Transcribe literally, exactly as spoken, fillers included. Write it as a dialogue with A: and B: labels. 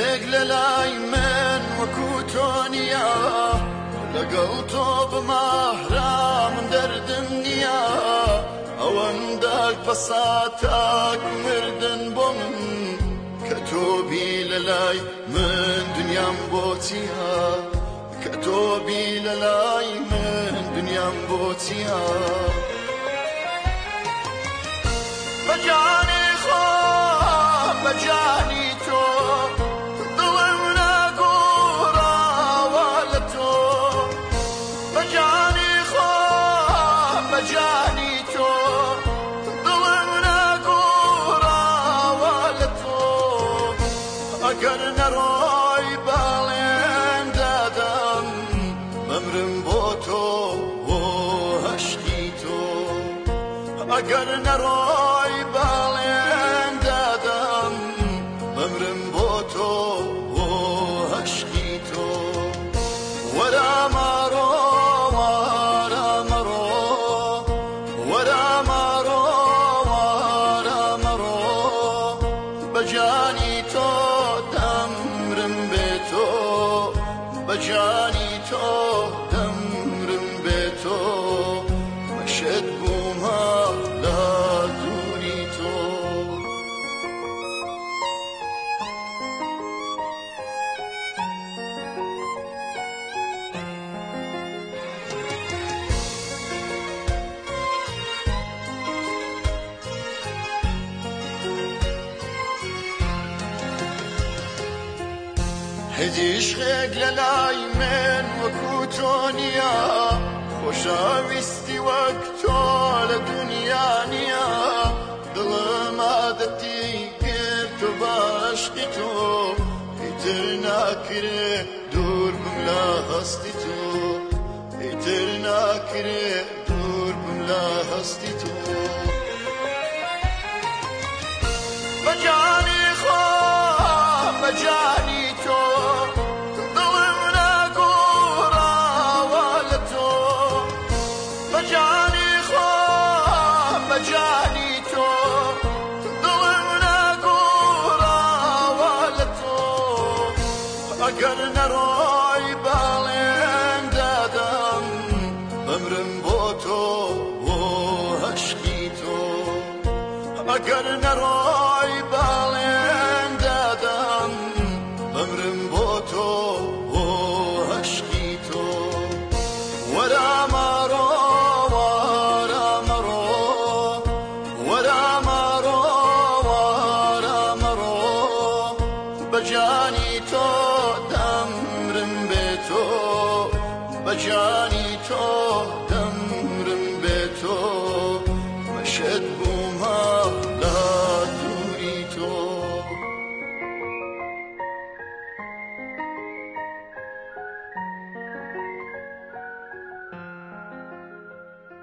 A: عشقێک لە لای من وەکو تۆ نییە لەگەڵ تۆ بماهرا من دەردم نییە ئەوەم داک بەسات تاک مردن بۆ من کە تۆ بی لە لای من دنیام بۆ چییە کە تۆ بی لە لای من دنیام بۆ چییە بەجانی خۆ بەجانی تۆ دڵم ناگۆڕاوە لە تۆ بەجانی خۆ بەجانی تۆ دڵم ناگۆڕاوە لە تۆ ئەگەر نەڕۆی باڵێن دادەم بەمرم بۆ تۆ بۆ هەشتی تۆ ئەگەر نەڕۆی باڵێن دادەم بەمرم بۆ تۆ بۆ هەشتی تۆ وەرە مەڕۆ وەرە مەڕۆ وەرە مەڕۆ وەرە مەڕۆ بەجانی تۆ دەمرم بێ تۆ بەجانی تۆ دەمرم بێ تۆ مەشەد بوومە لە دووری تۆ هیچ عشقێک لە لای من وەکو تۆ نییە خۆشەویستی وەک تۆ لە دونیا نییە دڵم عادەتی کرد تۆ بە عەشقی تۆ ئیتر ناکرێ دوور بم لە هەستی تۆ ئیتر ناکرێ دوور بم لە هەستی تۆ بەجانی خۆ بەجانی تۆ دڵم ناگۆڕاوە لە تۆ بەجانی خۆ بەجانی تۆ دڵم ناگۆڕاوە لە تۆ ئەگەر نەڕۆی باڵێن دادەم بەمرم بۆ تۆ بۆ هەشتی تۆ ئەگەر نەڕۆی باڵێن دادەم بەمرم بۆ تۆ بۆ هەشتی تۆ وەرە مەڕۆ وەرە مەڕۆ وەرە مەڕۆ وەرە مەڕۆ بەجانی تۆ دەمرم بێ تۆ بەجانی تۆ دەمرم بێ تۆ مەشەد بوو